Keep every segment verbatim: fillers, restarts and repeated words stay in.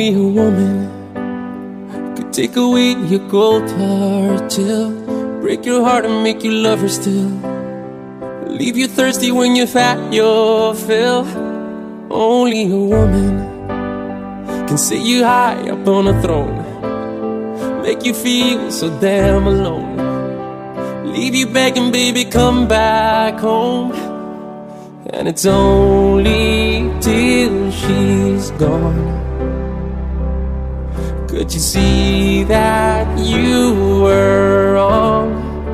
Only a woman could take away your cold heart chill, break your heart and make you love her still, leave you thirsty when you've had your fill. Only a woman can sit you high up on a throne, make you feel so damn alone, leave you begging, baby, come back home. And it's only till she's gone. Could you see that you were wrong?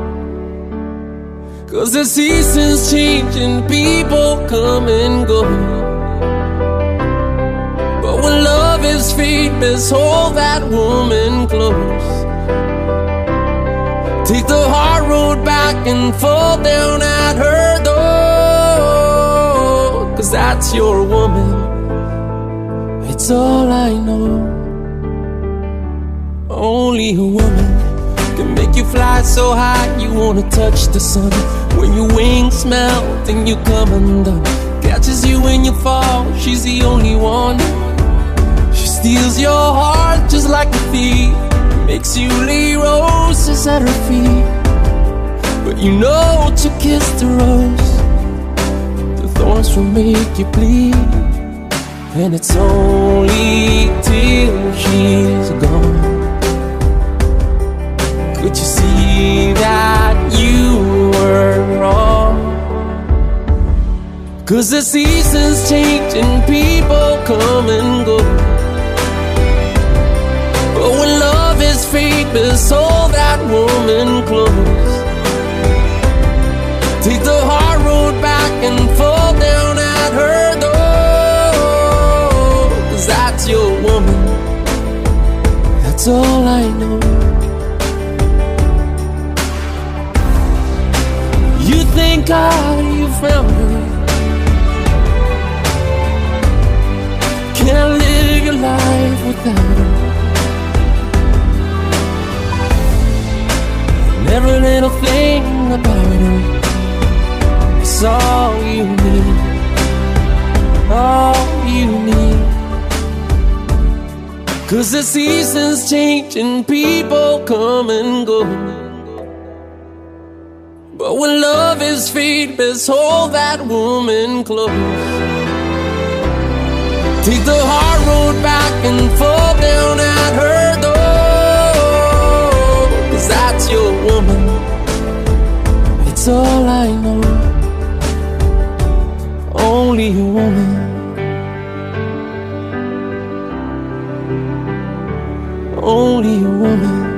'Cause the seasons change and people come and go, but when love is faithless, hold that woman close. Take the hard road back and fall down at her door, 'cause that's your woman, it's all I know. Only a woman can make you fly so high you wanna touch the sun. When your wings melt and you come undone, catches you when you fall, she's the only one. She steals your heart just like a thief, makes you lay roses at her feet. But you know to kiss the rose, the thorns will make you bleed. And it's only till she's gone. Could you see that you were wrong? 'Cause the seasons change and people come and go, but when love is faithless, hold that woman close. Take the hard road back and fall down at her door, 'cause that's your woman, that's all I know. You thank God you found her, can't live your life without her. Every little thing about her, it's all you need, all you need. 'Cause the seasons change and people come and go, but when love is faithless, hold that woman close. Take the hard road back and fall down at her door, 'cause that's your woman, it's all I know. Only a woman, only a woman.